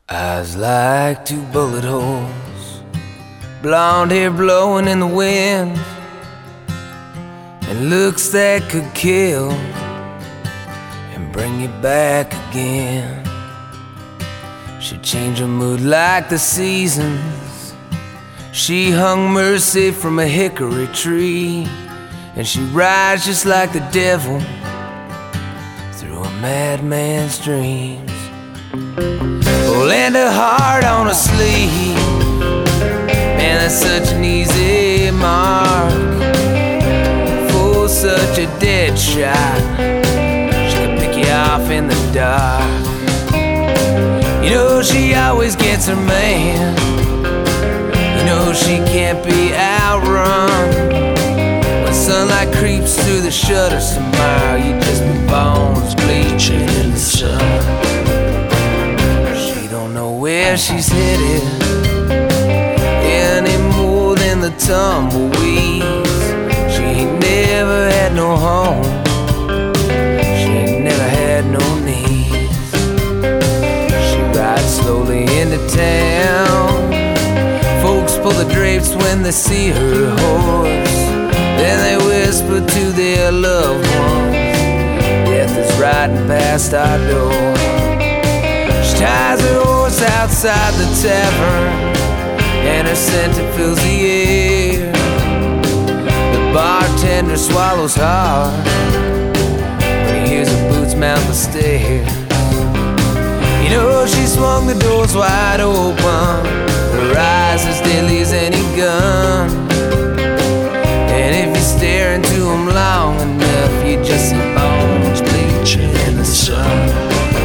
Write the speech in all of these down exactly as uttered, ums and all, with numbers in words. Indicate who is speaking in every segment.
Speaker 1: Eyes like two bullet holes, blonde hair blowing in the wind, and looks that could kill and bring you back again. She'd change her mood like the seasons. She hung mercy from a hickory tree, and she rides just like the devil through a madman's dreams. Oh, land her heart on her sleeve, man, that's such an easy mark for such a dead shot. She can pick you off in the dark. You know she always gets her man. You know she can't be outrun. When sunlight creeps through the shutters tomorrow, you just be bones bleaching in the sun. Where she's headed any more than the tumbleweeds. She ain't never had no home, she ain't never had no needs. She rides slowly into town. Folks pull the drapes when they see her horse. Then they whisper to their loved ones, death is riding past our door. She ties her horse outside the tavern, and her scent it fills the air. The bartender swallows hard when he hears her boots mount the stairs. You know she swung the doors wide open, her eyes as deadly as any gun. And if you stare into them long enough, you just see bones bleaching in the sun.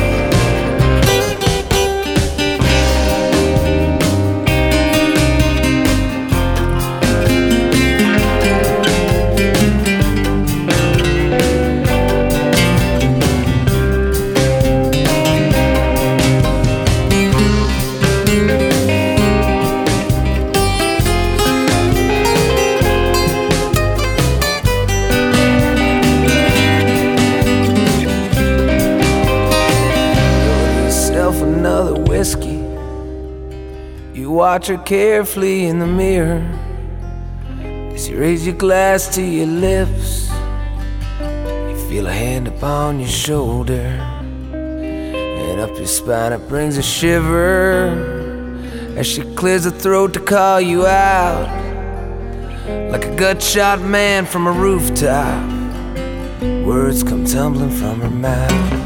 Speaker 1: Another whiskey, you watch her carefully in the mirror as you raise your glass to your lips. You feel a hand upon your shoulder, and up your spine it brings a shiver as she clears her throat to call you out like a gut-shot man from a rooftop. Words come tumbling from her mouth.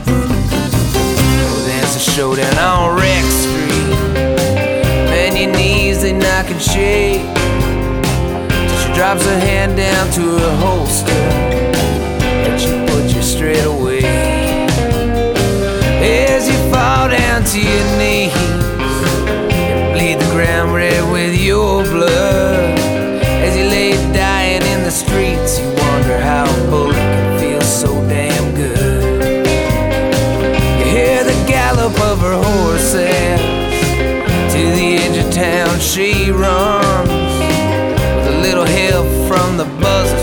Speaker 1: A showdown on Rex Street, and your knees they knock and shake till she drops her hand down to her holster and she puts you straight away. As you fall down to your knees and bleed the ground red with your blood, as you lay dying in the streets, you wonder how a bullet can feel so damn good. Gallop of her horses to the edge of town she runs, with a little help from the buzzers